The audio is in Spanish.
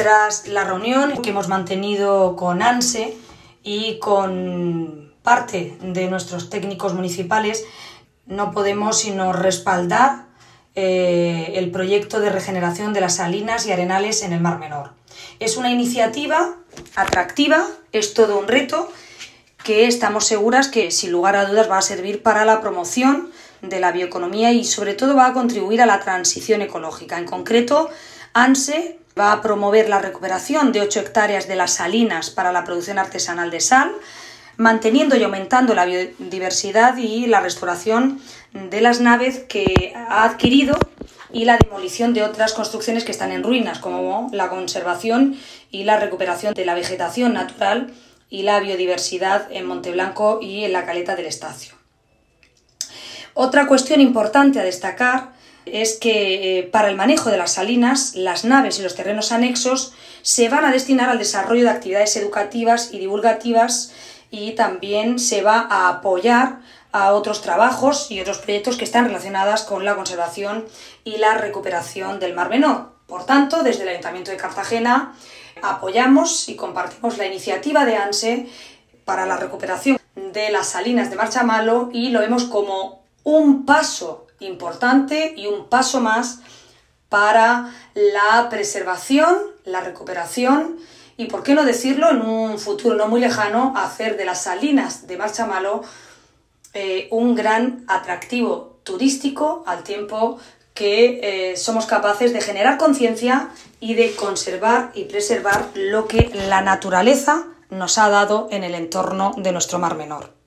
Tras la reunión que hemos mantenido con ANSE y con parte de nuestros técnicos municipales, no podemos sino respaldar el proyecto de regeneración de las salinas y arenales en el Mar Menor. Es una iniciativa atractiva, es todo un reto que estamos seguras que sin lugar a dudas va a servir para la promoción de la bioeconomía y sobre todo va a contribuir a la transición ecológica. En concreto, ANSE va a promover la recuperación de 8 hectáreas de las salinas para la producción artesanal de sal, manteniendo y aumentando la biodiversidad y la restauración de las naves que ha adquirido y la demolición de otras construcciones que están en ruinas, como la conservación y la recuperación de la vegetación natural y la biodiversidad en Monteblanco y en la Caleta del Estacio. Otra cuestión importante a destacar es que para el manejo de las salinas, las naves y los terrenos anexos se van a destinar al desarrollo de actividades educativas y divulgativas y también se va a apoyar a otros trabajos y otros proyectos que están relacionados con la conservación y la recuperación del Mar Menor. Por tanto, desde el Ayuntamiento de Cartagena apoyamos y compartimos la iniciativa de ANSE para la recuperación de las salinas de Marchamalo y lo vemos como un paso importante y un paso más para la preservación, la recuperación y, por qué no decirlo, en un futuro no muy lejano, hacer de las salinas de Marchamalo un gran atractivo turístico al tiempo que somos capaces de generar conciencia y de conservar y preservar lo que la naturaleza nos ha dado en el entorno de nuestro Mar Menor.